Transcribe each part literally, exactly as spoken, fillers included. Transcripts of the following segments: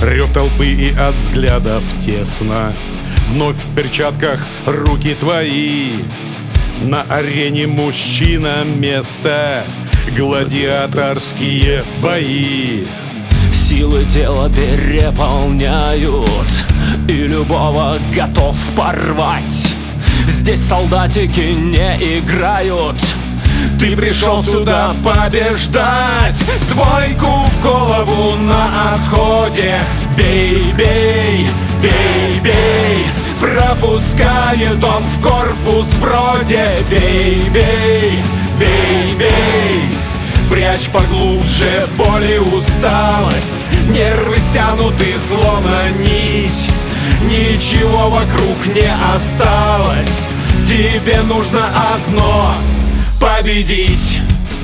Рев толпы и от взглядов тесно. Вновь в перчатках руки твои. На арене мужчина место. Гладиаторские бои. Силы тела переполняют, и любого готов порвать. Здесь солдатики не играют. Ты пришел сюда побеждать. Двойку в голову на отходе. Бей, бей, бей, бей. Пропускает он в корпус вроде. Бей, бей, бей, бей. Прячь поглубже боль и усталость. Нервы стянуты словно нить. Ничего вокруг не осталось. Тебе нужно одно — победить.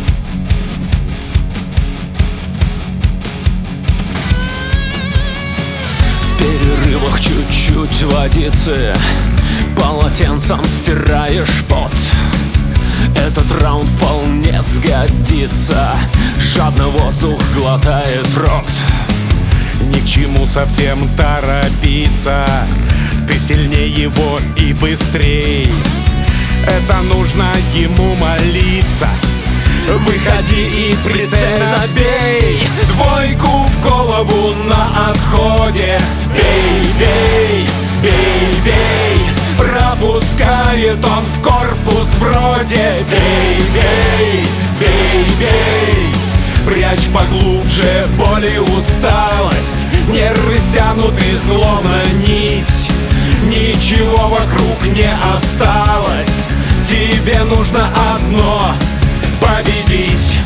В перерывах чуть-чуть водицы, полотенцем стираешь пот. Этот раунд вполне сгодится. Жадно воздух глотает рот. Ни к чему совсем торопиться. Ты сильнее его и быстрей. Это нужно ему молиться. Выходи и прицельно бей. Двойку в голову на отходе. Бей, бей, бей, бей. Пропускает он в корпус вроде. Бей, бей, бей, бей. Прячь поглубже боль и усталость. Нервы стянуты словно нить. Ничего вокруг не осталось. Тебе нужно одно — победить.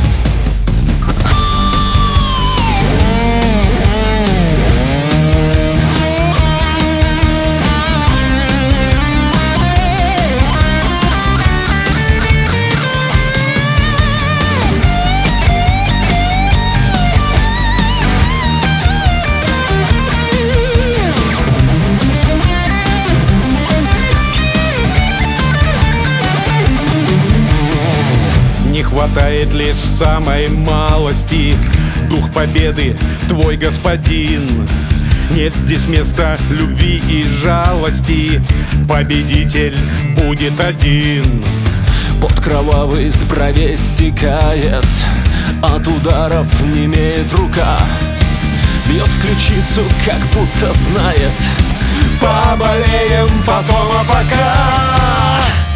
Не хватает лишь самой малости. Дух победы твой господин. Нет здесь места любви и жалости. Победитель будет один. Пот кровавый с бровей стекает. От ударов немеет рука. Бьет в ключицу, как будто знает. Поболеем потом, а пока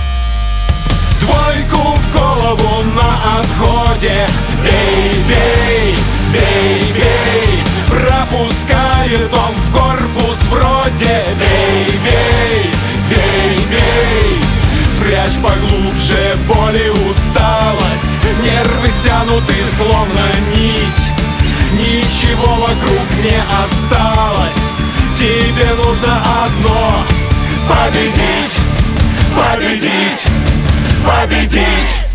двойку в голову на отходе. Бей, бей, бей, бей. Пропускает он в корпус вроде. Бей, бей, бей, бей. Спрячь поглубже боль и усталость. Нервы стянуты словно нить. Ничего вокруг не осталось. Тебе нужно одно — победить, победить, победить.